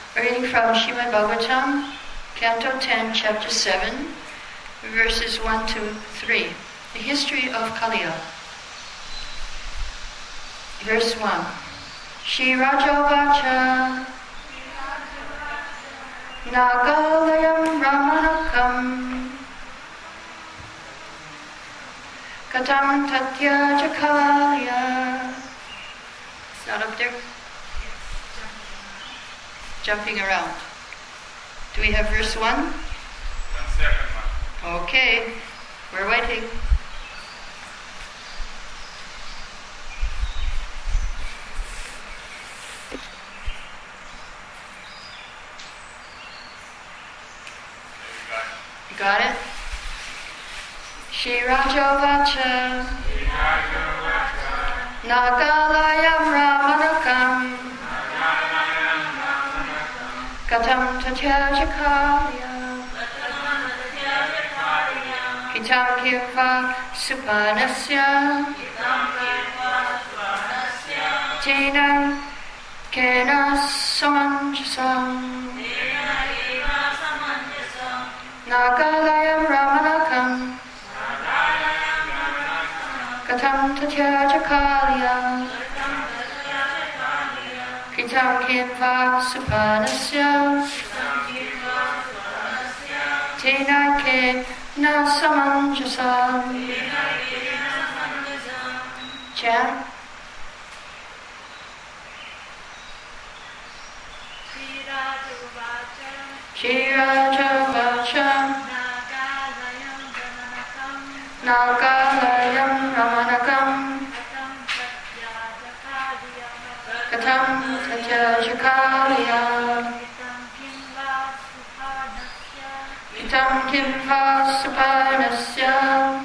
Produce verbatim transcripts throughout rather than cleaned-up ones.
A reading from Srimad Bhagavatam, Canto ten, Chapter seven, verses one to three. The history of Kaliya. Verse one. Shri Raja Vacha Nagalayam Ramanakam Katam Tatya Jakaliya. Is that up there? Jumping around. Do we have verse one? One second, ma'am. Okay, we're waiting. You got it? Shri Raja Vacha Nagalayam Ramanakam Katam Tatya Jakaliya Kitam Kirva Supanasya Tena Kena Samanjasam Nagalayam Ramanakam Katam Tatya Jakaliya Kitam Kirva Supanasya Tena Kena Samanjasam. Chant. Shri Raja Vacha Nagalayam Ramanakam Katam Tatya Jakaliya Kitam Kirva Supanasya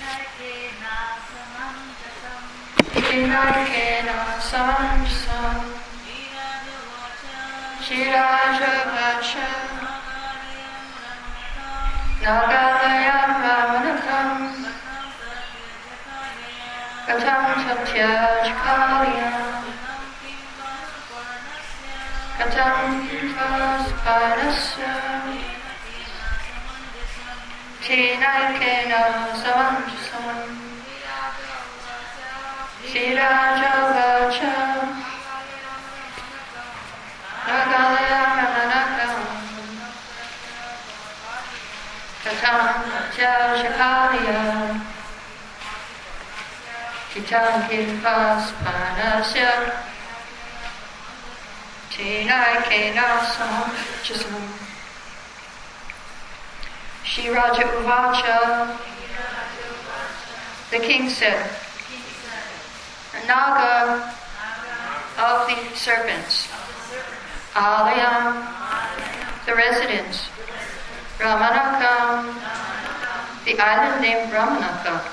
Tena Kena Samanjasam. Shri Raja Vacha Nagalayam Ramanakam Katam Tatya Jakaliya Katam Kirva Supanasya Tena Kena Samanjasam. Shri Raja Vacha Nagalayam Ramanakam Katam Tatya Jakaliya Kitam Kirva Supanasya Tena Kena Samanjasam. Shri Raja Uvacha. The king said, Naga of the serpents, Alayam, the residence, Ramanakam, the island named Ramanaka,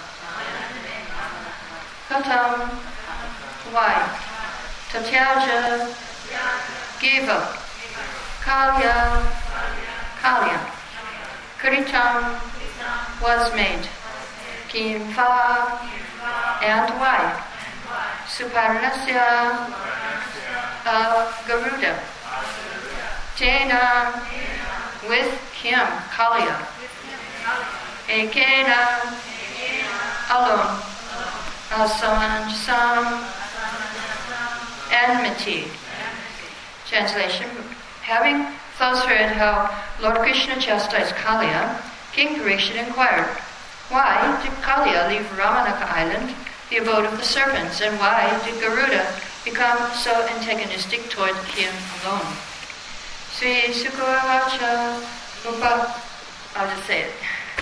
Katam, why, Tatyaja, Giva, Kaliya, Kaliya, Kritam, was made, Kimva, and why, Suparnasya, of Garuda, Tena, with him, Kaliya, Ekena, alone, Asamanjasam, enmity. Translation. Having thus heard how Lord Krishna chastised Kaliya, King Parikshit inquired, why did Kaliya leave Ramanaka island, the abode of the serpents, and why did Garuda become so antagonistic toward him alone? Sri Sukavacha Upa, I'll just say it.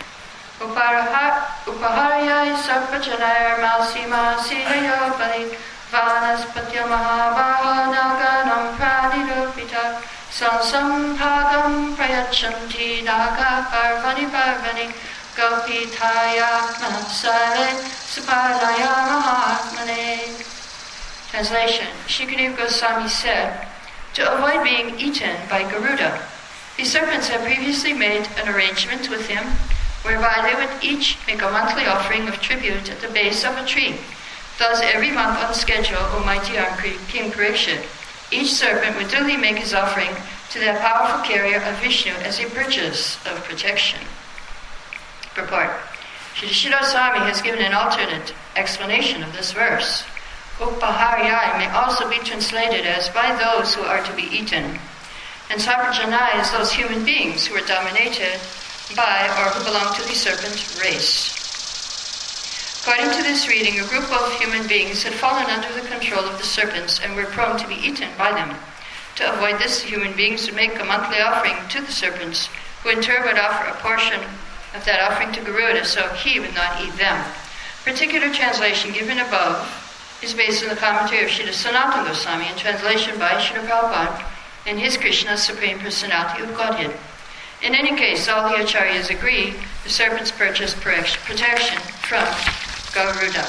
Upaharya Sarpajanayar Malsima Silayo Bali Vanaspatya Mahabaha Naganam Pranirupita Sansampagam Prayachanti Naga Parvani Parvani Gopitaya Manasale Supadaya Mahatmane. Translation. Shukadeva Goswami said, to avoid being eaten by Garuda, the serpents had previously made an arrangement with him whereby they would each make a monthly offering of tribute at the base of a tree. Thus, every month on schedule, O mighty King Parikshit, each serpent would duly make his offering to to that powerful carrier of Vishnu as a purchase of protection. Purport. Shri Sridhar Swami has given an alternate explanation of this verse. Upaharyai may also be translated as by those who are to be eaten. And Sarvajana is those human beings who are dominated by or who belong to the serpent race. According to this reading, a group of human beings had fallen under the control of the serpents and were prone to be eaten by them. To avoid this, the human beings would make a monthly offering to the serpents, who in turn would offer a portion of that offering to Garuda, so he would not eat them. Particular translation given above is based on the commentary of Srila Sanatana Goswami and translation by Srila Prabhupada in his Krishna Supreme Personality of Godhead. In any case, all the acharyas agree the serpents purchased protection from Garuda.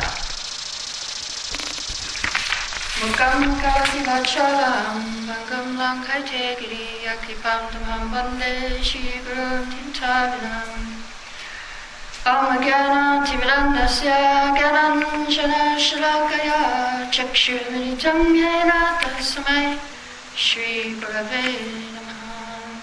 Mukam kasi vachalam bangam lankai tegiri yaklipam tamham bande shiguru tintavinam Amagana Timirandasya Gananjana Shalakaya Chakshuminitam Yena Tasmai Shri Gurave Namaha.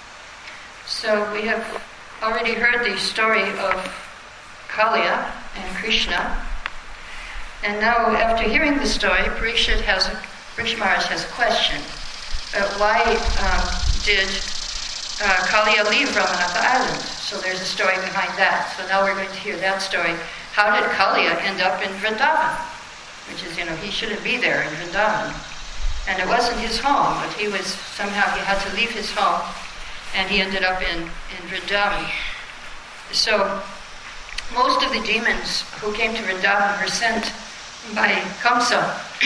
So we have already heard the story of Kaliya and Krishna, and now after hearing the story, Parikshit has a, Parikshit Maharaj has a question. Uh, why um, did uh, Kaliya leave Ramanatha Island? So there's a story behind that. So now we're going to hear that story. How did Kaliya end up in Vrindavan? Which is, you know, he shouldn't be there in Vrindavan. And it wasn't his home, but he was, somehow he had to leave his home, and he ended up in, in Vrindavan. So most of the demons who came to Vrindavan were sent by Kamsa.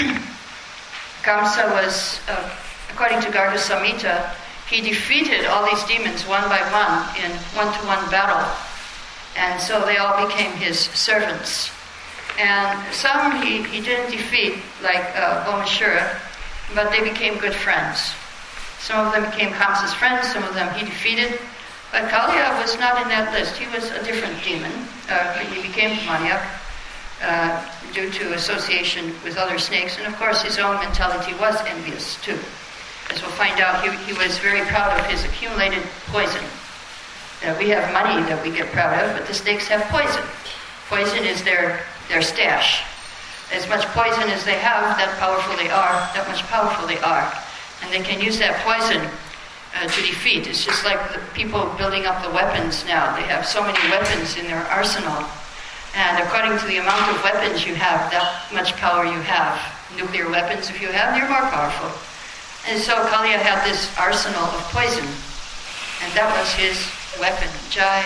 Kamsa was, uh, according to Garga Samhita, he defeated all these demons one by one in one-to-one battle. And so they all became his servants. And some he, he didn't defeat, like uh, Bomashura, but they became good friends. Some of them became Kamsa's friends, some of them he defeated. But Kaliya was not in that list. He was a different demon. Uh, he became Maniac uh, due to association with other snakes. And of course his own mentality was envious too. As we'll find out, he, he was very proud of his accumulated poison. Uh, we have money that we get proud of, but the snakes have poison. Poison is their, their stash. As much poison as they have, that powerful they are, that much powerful they are. And they can use that poison uh, to defeat. It's just like the people building up the weapons now. They have so many weapons in their arsenal. And according to the amount of weapons you have, that much power you have. Nuclear weapons, if you have, you're more powerful. And so Kaliya had this arsenal of poison, and that was his weapon. Jai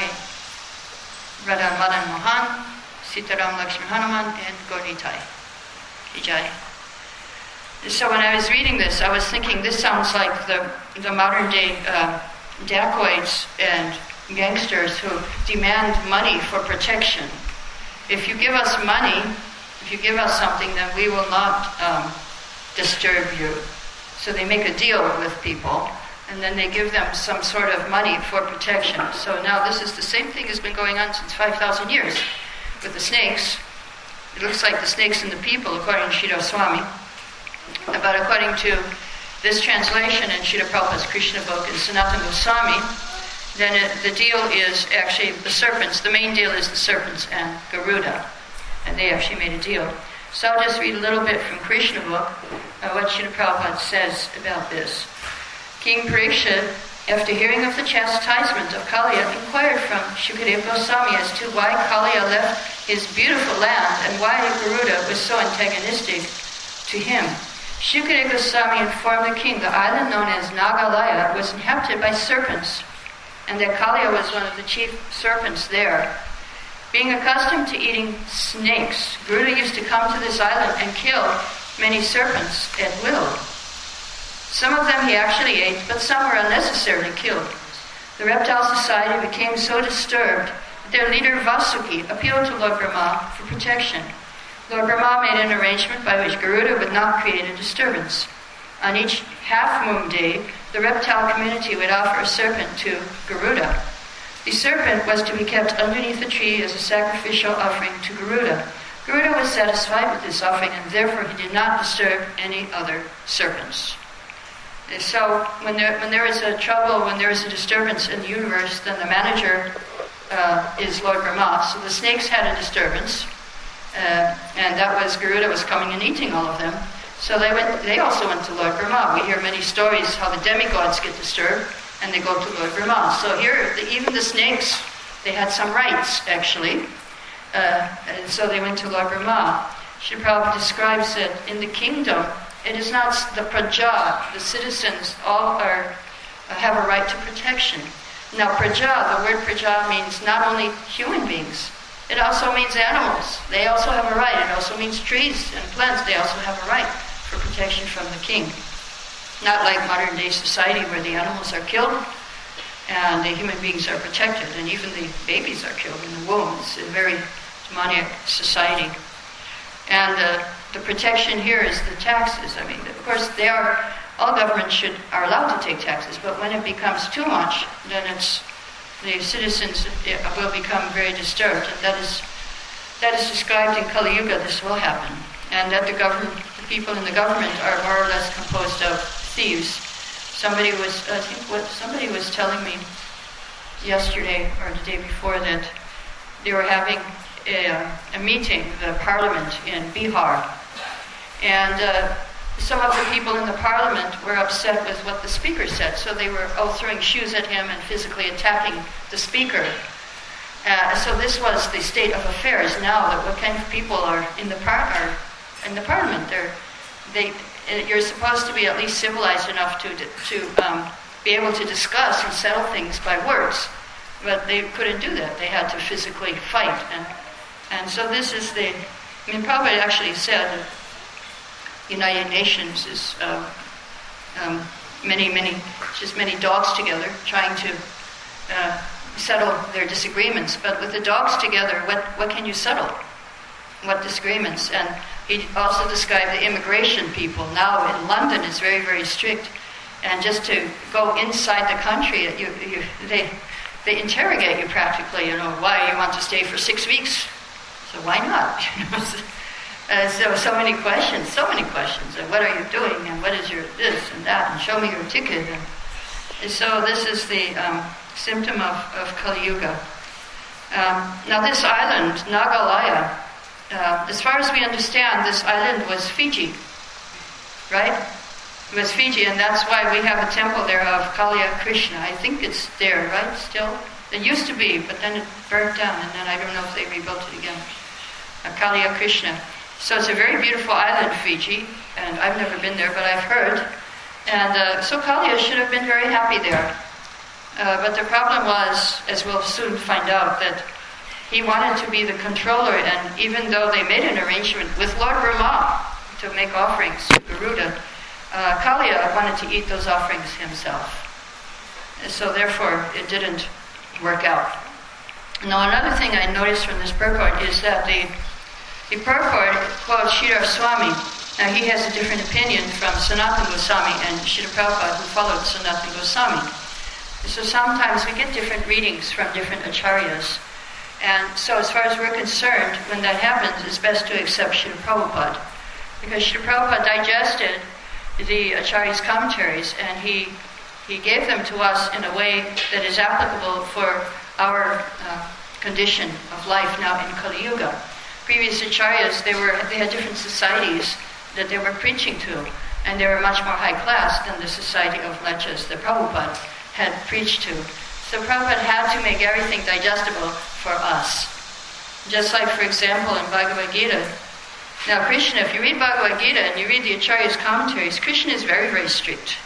Radha Madan Mohan, Sitaram Lakshmi Hanuman, and Gaurnitai. Jai. So when I was reading this, I was thinking this sounds like the, the modern day uh, dacoits and gangsters who demand money for protection. If you give us money, if you give us something, then we will not um, disturb you. So they make a deal with people, and then they give them some sort of money for protection. So now this is the same thing has been going on since five thousand years with the snakes. It looks like the snakes and the people, according to Sridhar Swami. But according to this translation in Srila Prabhupada's Krishna book and Sanatana Goswami, then it, the deal is actually the serpents. The main deal is the serpents and Garuda. And they actually made a deal. So I'll just read a little bit from Krishna book, uh, what Srila Prabhupada says about this. King Parikshit, after hearing of the chastisement of Kaliya, inquired from Shukadeva Goswami as to why Kaliya left his beautiful land and why Garuda was so antagonistic to him. Shukadeva Goswami informed the king the island known as Nagalaya was inhabited by serpents, and that Kaliya was one of the chief serpents there. Being accustomed to eating snakes, Garuda used to come to this island and kill many serpents at will. Some of them he actually ate, but some were unnecessarily killed. The reptile society became so disturbed that their leader Vasuki appealed to Lord Brahma for protection. Lord Brahma made an arrangement by which Garuda would not create a disturbance. On each half-moon day, the reptile community would offer a serpent to Garuda. The serpent was to be kept underneath the tree as a sacrificial offering to Garuda. Garuda was satisfied with this offering, and therefore he did not disturb any other serpents. So when there, when there is a trouble, when there is a disturbance in the universe, then the manager uh, is Lord Brahma. So the snakes had a disturbance, uh, and that was Garuda was coming and eating all of them. So they went. They also went to Lord Brahma. We hear many stories how the demigods get disturbed, and they go to Lord Brahma. So here, the, even the snakes, they had some rights, actually. Uh, and so they went to Lord Brahma. Srila Prabhupada describes that in the kingdom, it is not the praja, the citizens, all are uh, have a right to protection. Now praja, the word praja means not only human beings, it also means animals. They also have a right. It also means trees and plants. They also have a right for protection from the king. Not like modern day society where the animals are killed and the human beings are protected, and even the babies are killed in the womb. It's a very demoniac society. And uh, the protection here is the taxes. I mean, of course, they are, all governments should are allowed to take taxes, but when it becomes too much, then it's the citizens will become very disturbed, and that is that is described in Kali Yuga. This will happen, and that the government, the people in the government, are more or less composed of thieves. Somebody was, I think, what somebody was telling me yesterday or the day before that they were having a, a meeting, the parliament in Bihar, and uh, some of the people in the parliament were upset with what the speaker said, so they were all throwing shoes at him and physically attacking the speaker. Uh, so this was the state of affairs now. That what kind of people are in the par- are in the parliament? They're, they, you're supposed to be at least civilized enough to to um, be able to discuss and settle things by words, but they couldn't do that. They had to physically fight, and and so this is the. I mean, Prabhupada actually said that United Nations is uh, um, many, many, just many dogs together trying to uh, settle their disagreements. But with the dogs together, what, what can you settle? What disagreements? And he also described the immigration people. Now in London is very, very strict. And just to go inside the country, you, you, they, they interrogate you practically, you know, why you want to stay for six weeks. So why not? Uh, so, so many questions, so many questions. And what are you doing? And what is your this and that? And show me your ticket. And, and so this is the um, symptom of, of Kali Yuga. Um, now this island, Nagalaya, uh, as far as we understand, this island was Fiji, right? It was Fiji, and that's why we have a temple there of Kaliya Krishna. I think it's there, right, still? It used to be, but then it burnt down, and then I don't know if they rebuilt it again. Uh, Kaliya Krishna. So it's a very beautiful island, Fiji, and I've never been there, but I've heard. And uh, so Kaliya should have been very happy there. Uh, but the problem was, as we'll soon find out, that he wanted to be the controller, and even though they made an arrangement with Lord Brahma to make offerings to Garuda, uh, Kaliya wanted to eat those offerings himself. And so therefore, it didn't work out. Now another thing I noticed from this purport is that the The purport quotes Sridhar Swami. Now he has a different opinion from Sanatana Goswami and Srila Prabhupada, who followed Sanatana Goswami. So sometimes we get different readings from different acharyas. And so as far as we're concerned, when that happens, it's best to accept Srila Prabhupada. Because Srila Prabhupada digested the acharya's commentaries, and he he gave them to us in a way that is applicable for our uh, condition of life now in Kali Yuga. Previous acharyas, they were they had different societies that they were preaching to, and they were much more high class than the society of lechas that Prabhupada had preached to. So Prabhupada had to make everything digestible for us. Just like, for example, in Bhagavad Gita. Now Krishna, if you read Bhagavad Gita and you read the acharya's commentaries, Krishna is very, very strict.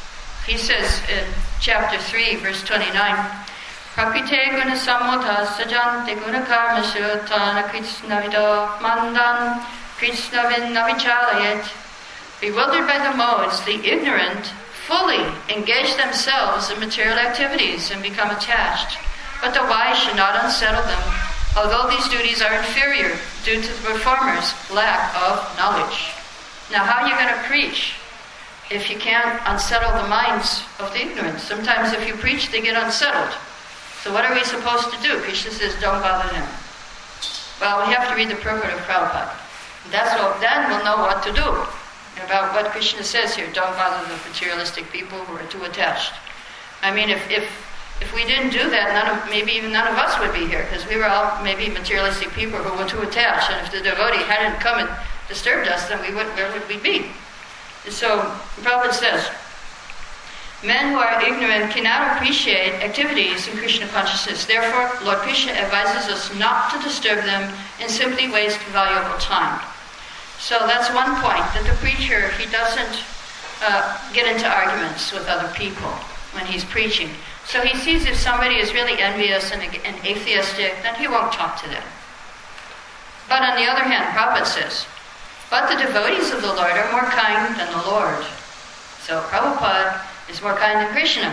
He says in chapter three, verse twenty-nine, Prakite guna samudha sajante guna karma shutana Krishna vido mandan Krishna vinna vichalayet. Bewildered by the modes, the ignorant fully engage themselves in material activities and become attached. But the wise should not unsettle them, although these duties are inferior due to the performer's lack of knowledge. Now how are you going to preach if you can't unsettle the minds of the ignorant? Sometimes if you preach, they get unsettled. So what are we supposed to do? Krishna says, don't bother them. Well, we have to read the purport of Prabhupada. That's what, then we'll know what to do. about what Krishna says here. Don't bother the materialistic people who are too attached. I mean, if if, if we didn't do that, none of, maybe even none of us would be here, because we were all maybe materialistic people who were too attached. And if the devotee hadn't come and disturbed us, then we would, where would we be? And so Prabhupada says, men who are ignorant cannot appreciate activities in Krishna consciousness. Therefore, Lord Krishna advises us not to disturb them and simply waste valuable time. So that's one point, that the preacher, he doesn't uh, get into arguments with other people when he's preaching. So he sees if somebody is really envious and, and atheistic, then he won't talk to them. But on the other hand, Prabhupada says, but the devotees of the Lord are more kind than the Lord. So Prabhupada is more kind than Krishna,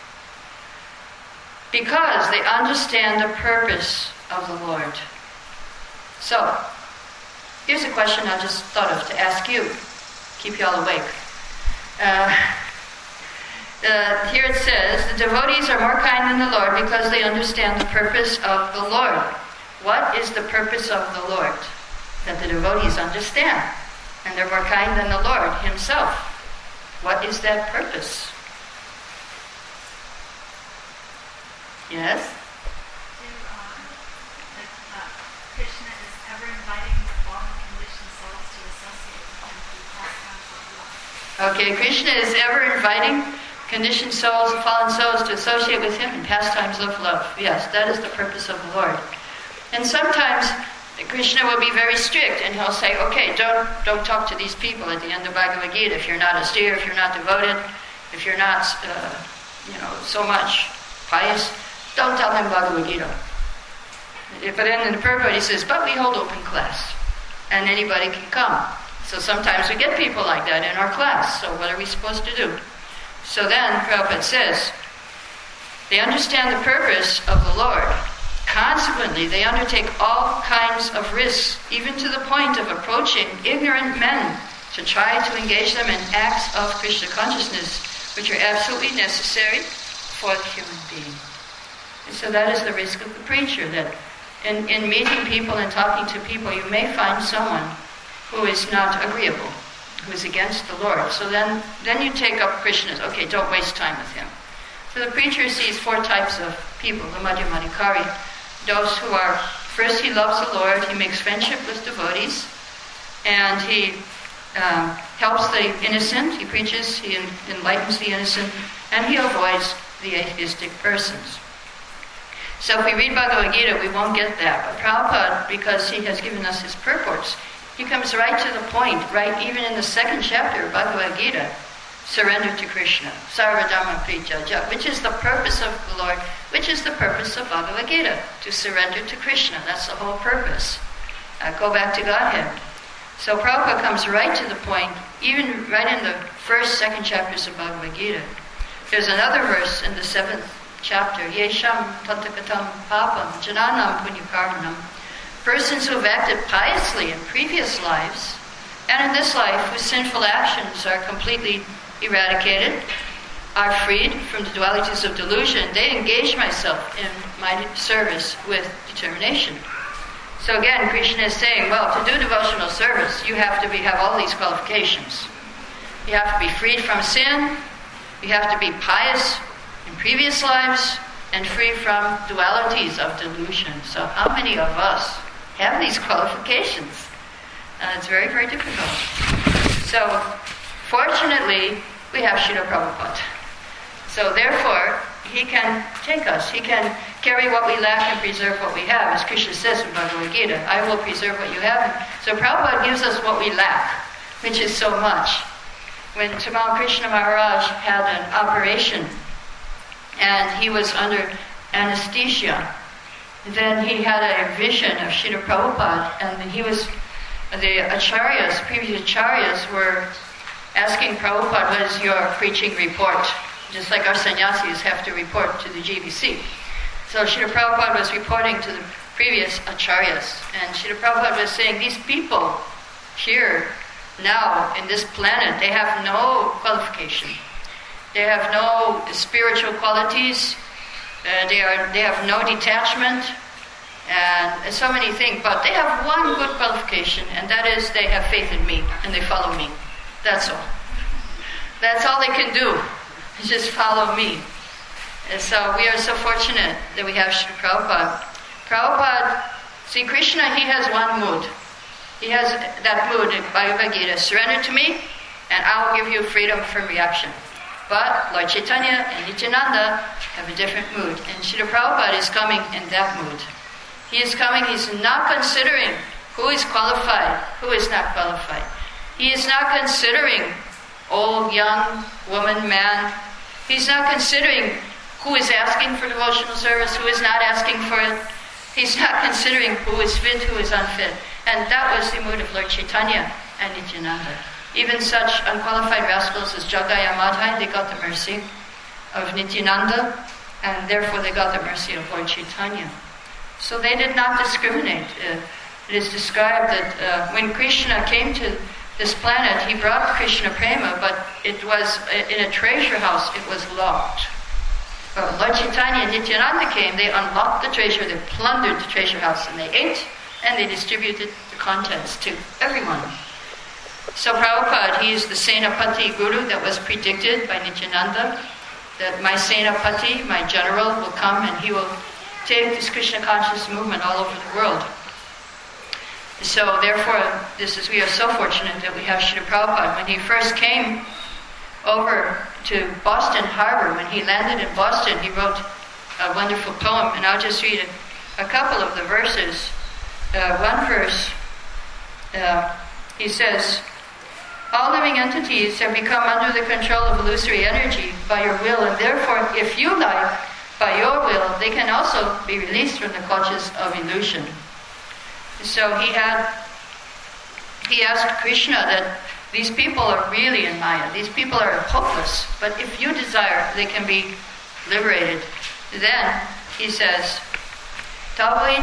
because they understand the purpose of the Lord. So, here's a question I just thought of to ask you. Keep you all awake. Uh, uh, here it says, the devotees are more kind than the Lord because they understand the purpose of the Lord. What is the purpose of the Lord? That the devotees understand. And they're more kind than the Lord himself. What is that purpose? Yes? Krishna is ever inviting the fallen conditioned souls to associate with him through pastimes of love. Okay, Krishna is ever inviting conditioned souls, fallen souls, to associate with him in pastimes of love. Yes, that is the purpose of the Lord. And sometimes Krishna will be very strict, and he'll say, okay, don't don't talk to these people at the end of Bhagavad Gita. If you're not austere, if you're not devoted, if you're not, uh, you know, so much pious, don't tell them Bhagavad Gita. But then in the purport he says, but we hold open class, and anybody can come. So sometimes we get people like that in our class, so what are we supposed to do? So then Prabhupada says, they understand the purpose of the Lord. Consequently, they undertake all kinds of risks, even to the point of approaching ignorant men to try to engage them in acts of Krishna consciousness, which are absolutely necessary for the human being. And so that is the risk of the preacher, that in, in meeting people and talking to people, you may find someone who is not agreeable, who is against the Lord. So then, then you take up Krishna's, okay, don't waste time with him. So the preacher sees four types of people, the Madhyamadikari. Those who are, first he loves the Lord, he makes friendship with devotees, and he um, helps the innocent, he preaches, he enlightens the innocent, and he avoids the atheistic persons. So if we read Bhagavad Gita, we won't get that. But Prabhupada, because he has given us his purports, he comes right to the point, right even in the second chapter of Bhagavad Gita, surrender to Krishna, Sarvadharma Prijaja, which is the purpose of the Lord, which is the purpose of Bhagavad Gita, to surrender to Krishna. That's the whole purpose. Uh, go back to Godhead. So Prabhupada comes right to the point, even right in the first, second chapters of Bhagavad Gita. There's another verse in the seventh chapter, Yesham Tatakatam Papam Jananam Punyakarmanam. Persons who have acted piously in previous lives, and in this life whose sinful actions are completely eradicated, are freed from the dualities of delusion, they engage myself in my service with determination. So again, Krishna is saying, well, to do devotional service, you have to be, have all these qualifications. You have to be freed from sin, you have to be pious in previous lives, and free from dualities of delusion. So how many of us have these qualifications? Uh, it's very, very difficult. So, fortunately, we have Srila Prabhupada. So therefore, he can take us. He can carry what we lack and preserve what we have. As Krishna says in Bhagavad Gita, I will preserve what you have. So Prabhupada gives us what we lack, which is so much. When Tamal Krishna Maharaj had an operation, and he was under anesthesia, then he had a vision of Srila Prabhupada, and he was, the acharyas, previous acharyas were asking Prabhupada, what is your preaching report? Just like our sannyasis have to report to the G B C. So Srila Prabhupada was reporting to the previous acharyas, and Srila Prabhupada was saying, these people here, now, in this planet, they have no qualification. They have no spiritual qualities. Uh, they are they have no detachment, and, and so many things. But they have one good qualification, and that is they have faith in me, and they follow me. That's all. That's all they can do. Just follow me. And so we are so fortunate that we have Srila Prabhupada. Prabhupada, see, Krishna, he has one mood. He has that mood in Bhagavad Gita, surrender to me and I will give you freedom from reaction. But Lord Chaitanya and Nityananda have a different mood. And Srila Prabhupada is coming in that mood. He is coming, he's not considering who is qualified, who is not qualified. He is not considering old, young, woman, man. He's not considering who is asking for devotional service, who is not asking for it. He's not considering who is fit, who is unfit. And that was the mood of Lord Chaitanya and Nityananda. Even such unqualified rascals as Jagai and Madhai, they got the mercy of Nityananda, and therefore they got the mercy of Lord Chaitanya. So they did not discriminate. Uh, it is described that uh, when Krishna came to this planet, he brought Krishna Prema, but it was in a treasure house, it was locked. But Lord Chaitanya and Nityananda came, they unlocked the treasure, they plundered the treasure house, and they ate, and they distributed the contents to everyone. So Prabhupada, he is the Senapati Guru that was predicted by Nityananda, that my Senapati, my general, will come and he will take this Krishna conscious movement all over the world. So therefore, this is we are so fortunate that we have Srila Prabhupada. When he first came over to Boston Harbor, when he landed in Boston, he wrote a wonderful poem, and I'll just read a, a couple of the verses. Uh, one verse, uh, he says, all living entities have become under the control of illusory energy by your will, and therefore, if you like, by your will, they can also be released from the clutches of illusion. So he had, he asked Krishna that these people are really in Maya. These people are hopeless, but if you desire, they can be liberated. Then he says, then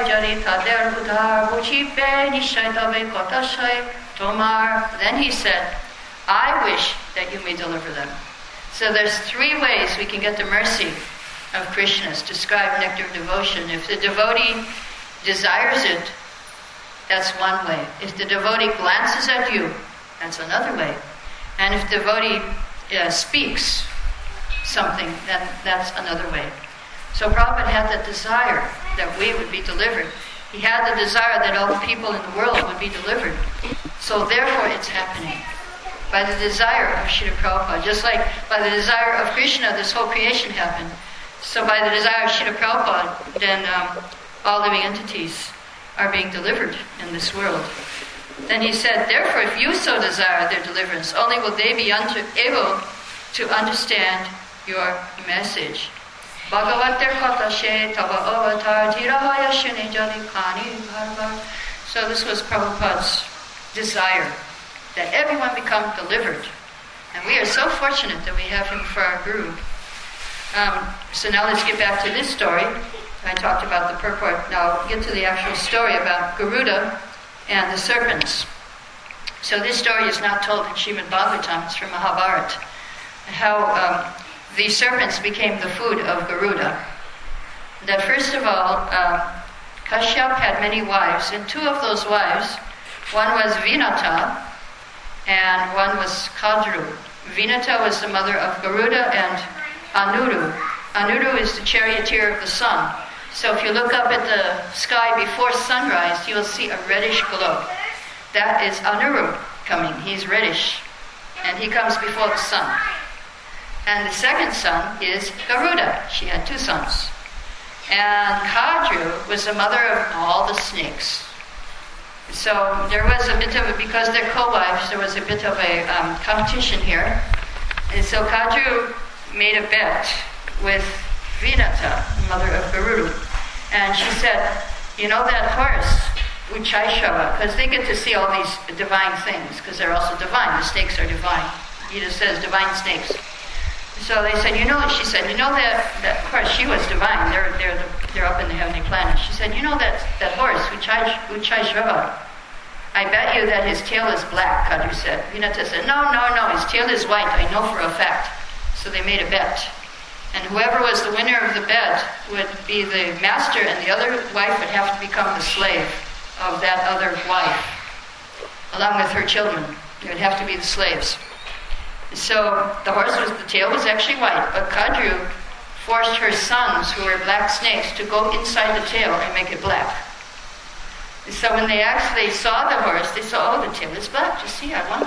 he said, I wish that you may deliver them. So there's three ways we can get the mercy of Krishna. It's described nectar of devotion. If the devotee desires it, that's one way. If the devotee glances at you, that's another way. And if the devotee uh, speaks something, then that's another way. So Prabhupada had the desire that we would be delivered. He had the desire that all the people in the world would be delivered. So therefore it's happening. By the desire of Srila Prabhupada. Just like by the desire of Krishna, this whole creation happened. So by the desire of Srila Prabhupada, then um, all living entities are being delivered in this world. Then he said, therefore, if you so desire their deliverance, only will they be unto, able to understand your message. So this was Prabhupada's desire, that everyone become delivered. And we are so fortunate that we have him for our guru. Um, so now let's get back to this story. I talked about the purport. Now I'll get to the actual story about Garuda and the serpents. So this story is not told in Srimad Bhagavatam, it's from Mahabharata. How um, the serpents became the food of Garuda. That first of all, uh, Kashyap had many wives, and two of those wives, one was Vinata, and one was Kadru. Vinata was the mother of Garuda and Anuru. Anuru is the charioteer of the sun. So if you look up at the sky before sunrise, you will see a reddish glow. That is Anuru coming. He's reddish. And he comes before the sun. And the second son is Garuda. She had two sons. And Kadru was the mother of all the snakes. So there was a bit of a, because they're co-wives, there was a bit of a um, competition here. And so Kadru made a bet with Vinata, mother of Garuda. And she said, you know that horse, Uchaishava, because they get to see all these divine things, because they're also divine. The snakes are divine. Gita says divine snakes. So they said, you know, she said, you know that, that of course she was divine. They're, they're, the, they're up in the heavenly planet. She said, you know that, that horse, Uchaishava, I bet you that his tail is black, Kadru said. Vinata said, no, no, no, his tail is white. I know for a fact. So they made a bet. And whoever was the winner of the bet would be the master, and the other wife would have to become the slave of that other wife, along with her children. It would have to be the slaves. So the horse was, the tail was actually white, but Kadru forced her sons, who were black snakes, to go inside the tail and make it black. So when they actually saw the horse, they saw, oh, the tail is black. You see, I won.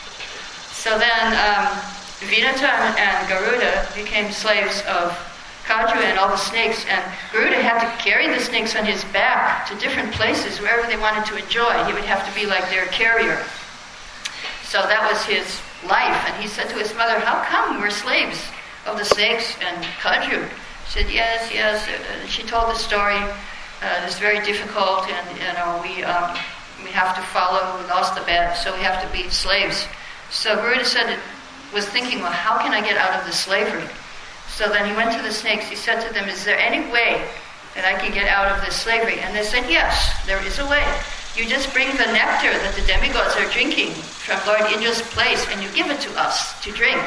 So then um, Vinata and Garuda became slaves of Kadru and all the snakes, and Garuda had to carry the snakes on his back to different places, wherever they wanted to enjoy. He would have to be like their carrier. So that was his life, and he said to his mother, how come we're slaves of the snakes and Kadru? She said, yes, yes. Uh, she told the story. Uh, it's very difficult, and you know we um, we have to follow. We lost the bet, so we have to be slaves. So Garuda said, was thinking, well, how can I get out of this slavery? So then he went to the snakes. He said to them, is there any way that I can get out of this slavery? And they said, yes, there is a way. You just bring the nectar that the demigods are drinking from Lord Indra's place, and you give it to us to drink,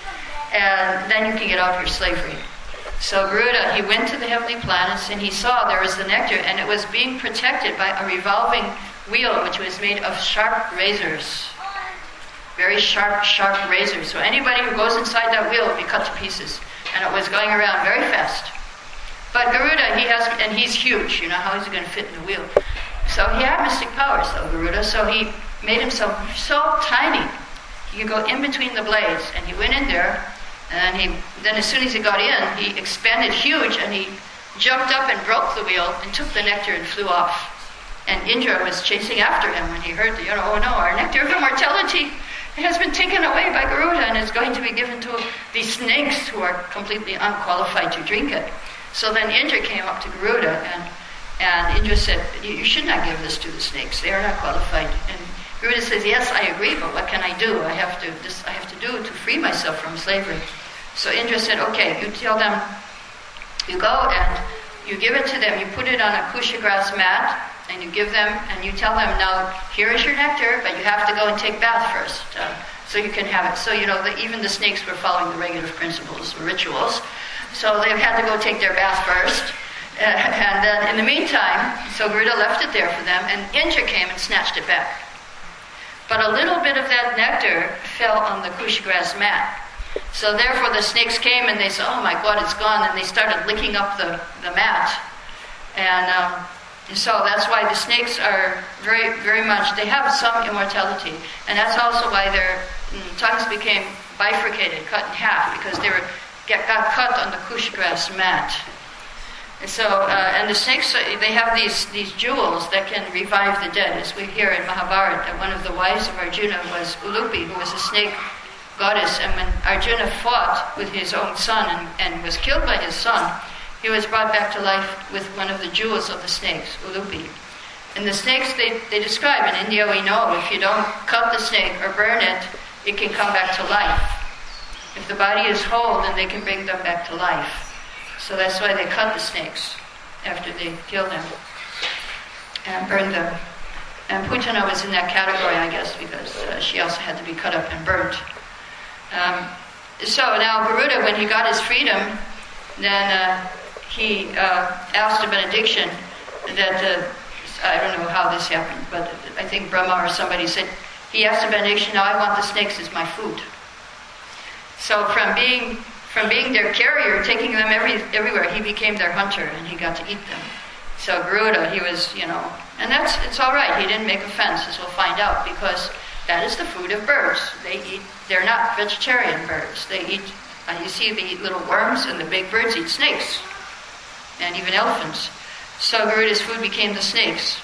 and then you can get out of your slavery. So Garuda, he went to the heavenly planets, and he saw there was the nectar, and it was being protected by a revolving wheel, which was made of sharp razors. Very sharp, sharp razors. So anybody who goes inside that wheel will be cut to pieces. And it was going around very fast. But Garuda, he has, and he's huge. You know, how is he going to fit in the wheel? So he had mystic powers, though, Garuda. So he made himself so tiny. He could go in between the blades. And he went in there, and he then as soon as he got in, he expanded huge, and he jumped up and broke the wheel and took the nectar and flew off. And Indra was chasing after him when he heard, you know, oh no, our nectar of immortality has been taken away by Garuda and is going to be given to these snakes who are completely unqualified to drink it. So then Indra came up to Garuda, and, and Indra said, you should not give this to the snakes. They are not qualified. And Garuda says, yes, I agree, but what can I do? I have to this I have to do to free myself from slavery. So Indra said, okay, you tell them, you go and you give it to them, you put it on a kusha grass mat, and you give them, and you tell them, now, here is your nectar, but you have to go and take bath first, uh, so you can have it. So, you know, the, even the snakes were following the regulative principles, the rituals. So they had to go take their bath first. Uh, and then, in the meantime, so Garuda left it there for them, and Indra came and snatched it back. But a little bit of that nectar fell on the kusha grass mat. So therefore the snakes came, and they said, oh my God, it's gone, and they started licking up the, the mat. And... Um, So that's why the snakes are very, very much, they have some immortality. And that's also why their tongues became bifurcated, cut in half, because they were get, got cut on the kusha grass mat. And so, uh, and the snakes, they have these, these jewels that can revive the dead. As we hear in Mahabharata, that one of the wives of Arjuna was Ulupi, who was a snake goddess. And when Arjuna fought with his own son and, and was killed by his son, he was brought back to life with one of the jewels of the snakes, Ulupi. And the snakes, they, they describe, in India we know, if you don't cut the snake or burn it, it can come back to life. If the body is whole, then they can bring them back to life. So that's why they cut the snakes after they kill them and burn them. And Putana was in that category, I guess, because uh, she also had to be cut up and burnt. Um, so now Garuda, when he got his freedom, then uh, he uh, asked a benediction that, uh, I don't know how this happened, but I think Brahma or somebody said, he asked a benediction, now I want the snakes as my food. So from being from being their carrier, taking them every, everywhere, he became their hunter, and he got to eat them. So Garuda, he was, you know, and that's, it's all right, he didn't make offense, as we'll find out, because that is the food of birds. They eat, they're not vegetarian birds, they eat, uh, you see, they eat little worms, and the big birds eat snakes. And even elephants. So Garuda's food became the snakes.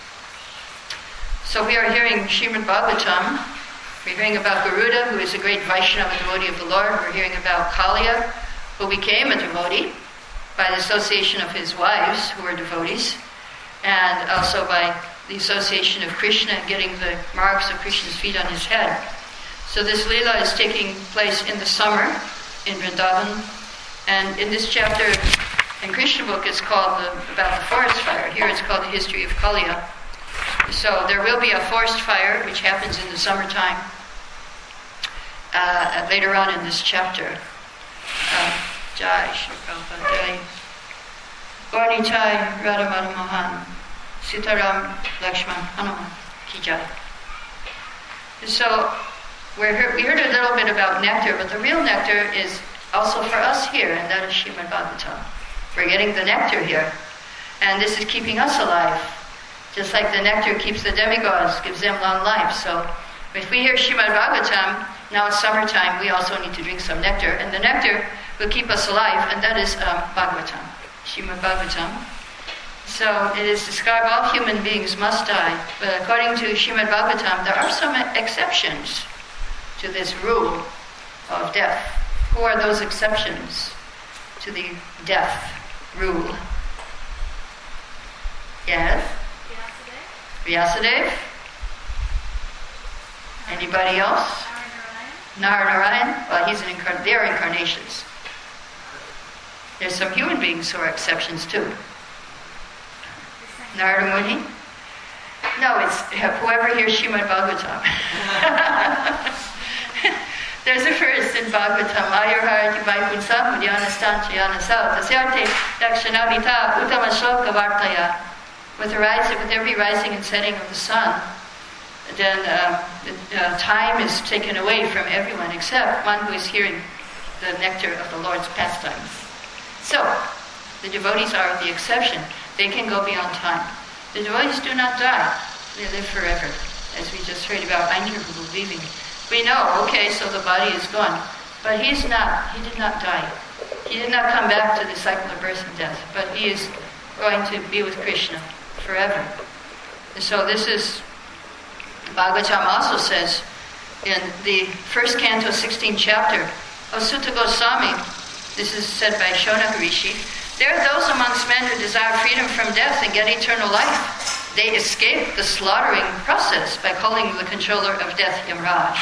So we are hearing Srimad Bhagavatam. We're hearing about Garuda, who is a great Vaishnava devotee of the Lord. We're hearing about Kaliya, who became a devotee by the association of his wives, who were devotees, and also by the association of Krishna, getting the marks of Krishna's feet on his head. So this Leela is taking place in the summer in Vrindavan. And in this chapter, in Krishna book, it's called the, about the forest fire. Here it's called the history of Kaliya. So there will be a forest fire, which happens in the summertime, uh, later on in this chapter. Uh, Jai Shri Prabhupada Jai. Gaurnitai Radha Madha Mohan Sitaram Lakshman Hanuman Ki Jai. So we're heard, we heard a little bit about nectar, but the real nectar is also for us here, and that is Srimad Bhagavatam. We're getting the nectar here, and this is keeping us alive. Just like the nectar keeps the demigods, gives them long life. So if we hear Srimad Bhagavatam, now it's summertime, we also need to drink some nectar, and the nectar will keep us alive, and that is um, Bhagavatam, Srimad Bhagavatam. So it is described all human beings must die, but according to Srimad Bhagavatam, there are some exceptions to this rule of death. Who are those exceptions to the death rule? Yes? Vyasadeva? Anybody else? Narayan? Well, he's an incarnation. They are incarnations. There's some human beings who are exceptions too. Narada Muni? No, it's whoever hears Srimad Bhagavatam. There's a verse in Bhagavatam, Ayurharati Vaikunsa Mudhyanastanchayana Sa Tasyarte Dakshanavita Uttama Shloka Vartaya. With the rising, with every rising and setting of the sun, then uh, the, uh, time is taken away from everyone except one who is hearing the nectar of the Lord's pastimes. So, the devotees are the exception. They can go beyond time. The devotees do not die. They live forever, as we just heard about Einhirul leaving. We know, okay, so the body is gone. But he's not. He did not die. He did not come back to the cycle of birth and death. But he is going to be with Krishna forever. So this is, Bhagavatam also says in the first canto, sixteenth chapter of Sutta Goswami, this is said by Shonaka Rishi, there are those amongst men who desire freedom from death and get eternal life. They escape the slaughtering process by calling the controller of death Yamraj.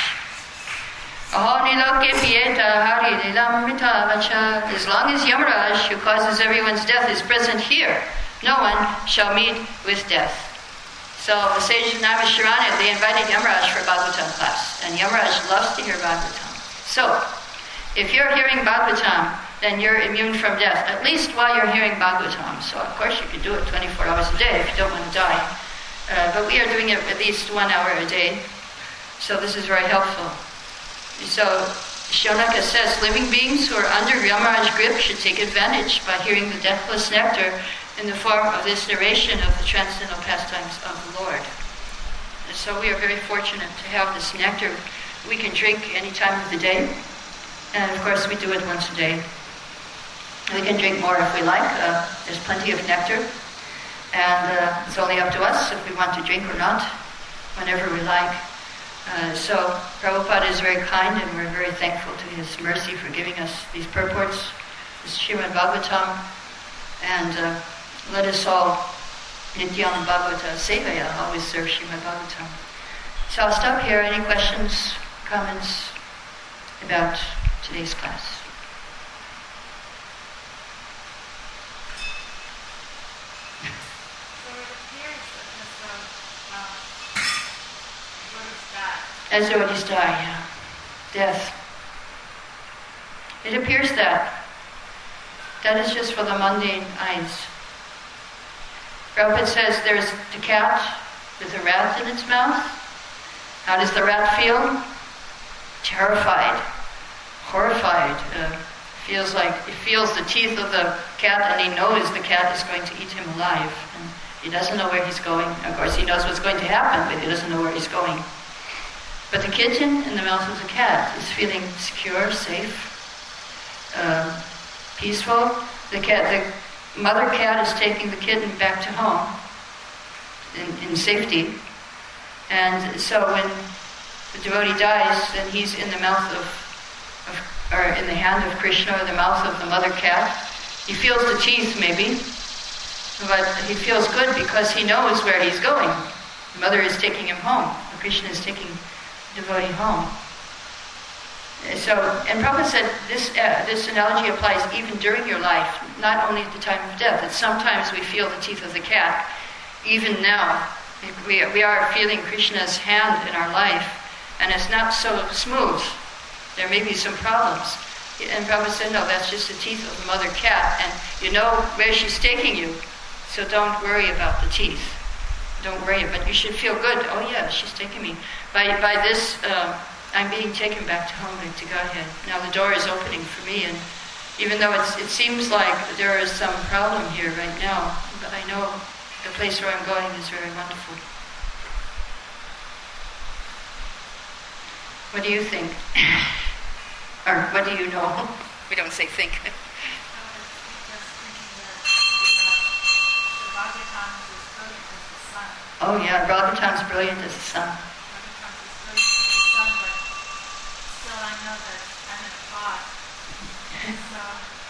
As long as Yamraj, who causes everyone's death, is present here, no one shall meet with death. So the sages of Naimisharanya, they invited Yamraj for Bhagavatam class, and Yamraj loves to hear Bhagavatam. So, if you're hearing Bhagavatam, then you're immune from death, at least while you're hearing Bhagavatam. So of course you could do it twenty-four hours a day if you don't want to die. Uh, but we are doing it at least one hour a day. So this is very helpful. So Shonaka says, living beings who are under Yamaraj's grip should take advantage by hearing the deathless nectar in the form of this narration of the transcendental pastimes of the Lord. And so we are very fortunate to have this nectar we can drink any time of the day. And of course we do it once a day. We can drink more if we like. Uh, there's plenty of nectar. And uh, it's only up to us if we want to drink or not, whenever we like. Uh, so Prabhupada is very kind, and we're very thankful to his mercy for giving us these purports, this Srimad Bhagavatam. And uh, let us all, Nityam Bhagavata Sevaya, always serve Srimad Bhagavatam. So I'll stop here. Any questions, comments about today's class? As devotees die, yeah. Death. It appears that. That is just for the mundane eyes. Prabhupada says there's the cat with a rat in its mouth. How does the rat feel? Terrified, horrified. Uh, feels like he feels the teeth of the cat, and he knows the cat is going to eat him alive. And he doesn't know where he's going. Of course, he knows what's going to happen, but he doesn't know where he's going. But the kitten in the mouth of the cat is feeling secure, safe, uh, peaceful. The cat, the mother cat is taking the kitten back to home in, in safety. And so when the devotee dies, then he's in the mouth of, of, or in the hand of Krishna, or the mouth of the mother cat. He feels the teeth, maybe, but he feels good because he knows where he's going. The mother is taking him home. Krishna is taking devotee home. So, and Prabhupada said this uh, this analogy applies even during your life, not only at the time of death. That sometimes we feel the teeth of the cat. Even now, we we are feeling Krishna's hand in our life, and it's not so smooth. There may be some problems. And Prabhupada said, no, that's just the teeth of the mother cat, and you know where she's taking you, so don't worry about the teeth. Don't worry, but you should feel good. Oh yeah, she's taking me. By by this uh, I'm being taken back to home, back to Godhead. Now the door is opening for me, and even though it's, it seems like there is some problem here right now, but I know the place where I'm going is very wonderful. What do you think? Or what do you know? We don't say think. I was just thinking that the, uh, the Bhagavatam is as brilliant as the sun. Oh yeah, Bhagavatam's brilliant as the sun. Bhagavatam is brilliant as the sun, but still I know that I'm in a fog. So,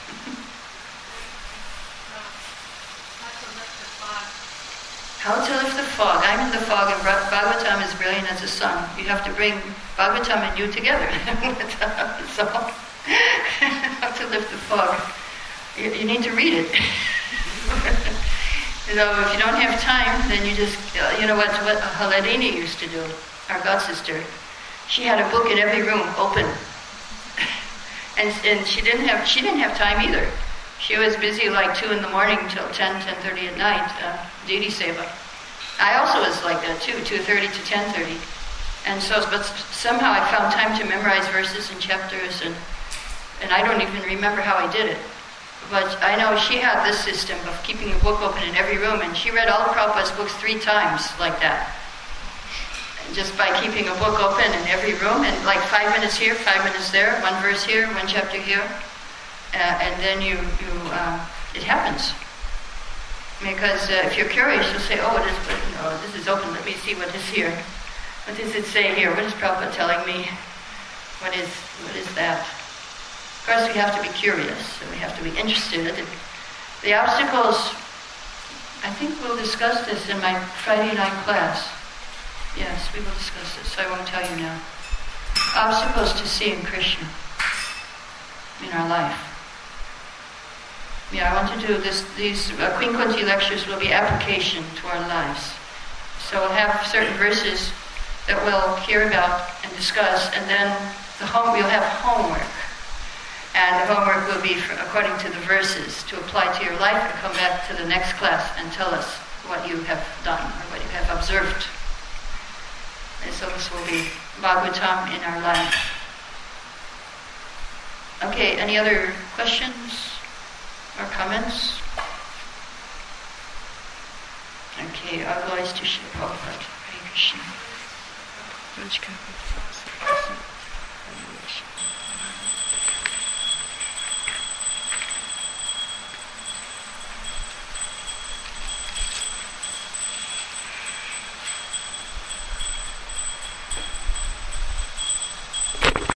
so how to lift the fog. How to lift the fog. I'm in the fog, and Bhagavatam is brilliant as the sun. You have to bring Bhagavatam and you together. So, how to lift the fog. You, you need to read it. You know, if you don't have time, then you just, uh, you know what, what Haladini used to do, our god sister. She had a book in every room, open. And, and she didn't have she didn't have time either. She was busy like two in the morning till ten, ten thirty at night, uh, Didi Seva. I also was like that too, two thirty to ten thirty. And so, but somehow I found time to memorize verses and chapters, and and I don't even remember how I did it. But I know she had this system of keeping a book open in every room, and she read all of Prabhupada's books three times like that. Just by keeping a book open in every room, and like five minutes here, five minutes there, one verse here, one chapter here, uh, and then you, you uh, it happens. Because uh, if you're curious, you'll say, oh, it is, you know, this is open, let me see what is here. What does it say here? What is Prabhupada telling me? What is, what is that? Of course, we have to be curious, and we have to be interested. The obstacles, I think we'll discuss this in my Friday night class. Yes, we will discuss this, so I won't tell you now. Obstacles to seeing Krishna in our life. Yeah, I want to do this, these uh, Queen Kunti lectures will be application to our lives. So we'll have certain verses that we'll hear about and discuss, and then the home, we'll have homework. And the homework will be for, according to the verses, to apply to your life, and come back to the next class and tell us what you have done or what you have observed. And so this will be Bhagavatam in our life. Okay, any other questions or comments? Okay, our glories to Srila Prabhupada. Hare Krishna.